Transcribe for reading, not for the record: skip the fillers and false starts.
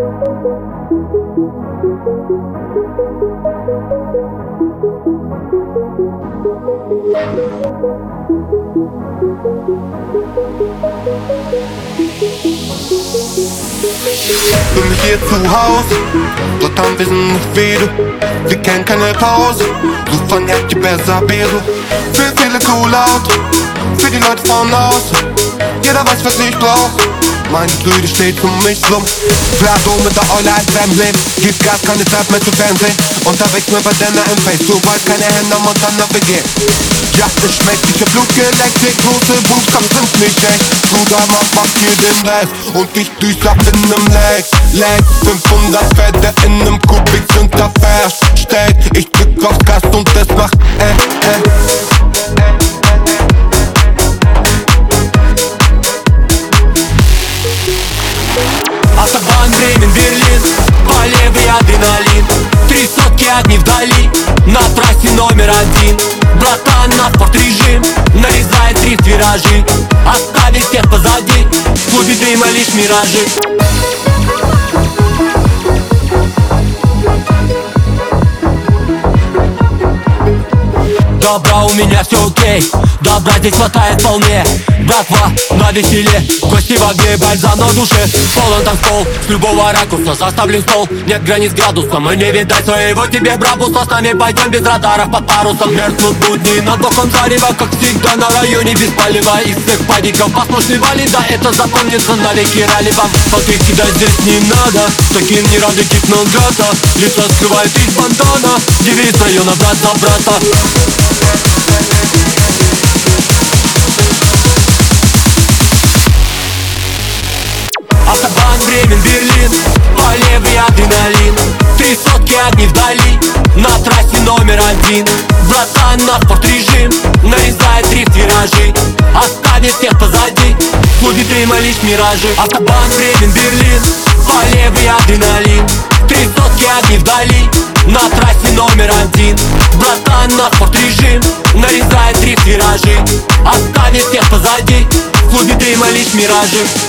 Bin hier zu Haus, dort haben wir nicht wie du. Wir kennen keine Pause, so von Jackie besser Beso. Für viele cool out, für die Leute von außen. Jeder weiß, was ich brauch. Meine Brüder steht für mich rum. Flado mit der Eule als Emblem. Gibt Gas, keine Zeit mehr zu Fernsehen. Unterwegs mit Bandana im Face, du weißt, keine Hände am Montana WG. Ja, es schmeckt, ich hab Blut geleckt. Die große Boomscom sind nicht echt. Bruder, mach hier den Rest. Und ich durchsag in nem Lex 500 Fette in nem Kubik sind da versteckt. Ich drück auf Gas und es macht Автобан, Бремен, Берлин, по левый адреналин. 3 сотки одни вдали, на трассе номер 1. Братан, на спорт-режим, нарезает 3 виражи. Оставить всех позади, в клубе дыма лишь миражи. Добра у меня все окей, добра здесь хватает вполне. Братва на веселе, гости в огне, бальзам на душе. Полон танцпол, с любого ракурса составлен стол. Нет границ градуса, мы не видать своего тебе брабуса. С нами пойдем без радаров под парусом. Мерзнут будни над боком зарева, как всегда на районе без палева. Из всех падиков послушный вали, да это запомнится навеки ралли вам. Подписки да здесь не надо, таким не рады Китнограда. Лица скрывает из бандана, девиз района брат за брата. Автобан, Бремен, Берлин, по левый адреналин. 3 сотки одни вдали, на трассе номер 1. Братан, на спорт-режим, нарезает 3 виражи. Оставит всех позади, в клубе дыма лишь миражи. Автобан, Бремен, Берлин, по левый адреналин. 3 сотки одни вдали, на трассе номер 1. Братан, на спорт-режим, нарезает 3 виражи. Оставит всех позади, в клубе дыма лишь миражи.